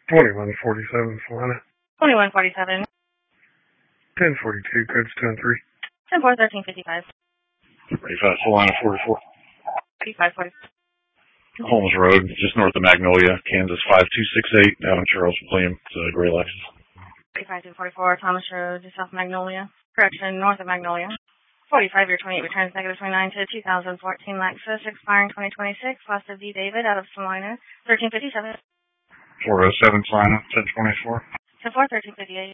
2147 Salina. 2147. 1042, code's 103. 10-4, 1355. 35 Salina 44. 3540. Holmes Road, just north of Magnolia, Kansas 5268, Adam Charles William, gray Lexus. 35244 Thomas Road, just south of Magnolia. Correction, north of Magnolia. 45 year 28 returns negative 29 to 2014 Lexus, expiring 2026. Lost of D. David out of Salina, 1357. 407 Salina, 1024. 10-4, 1358.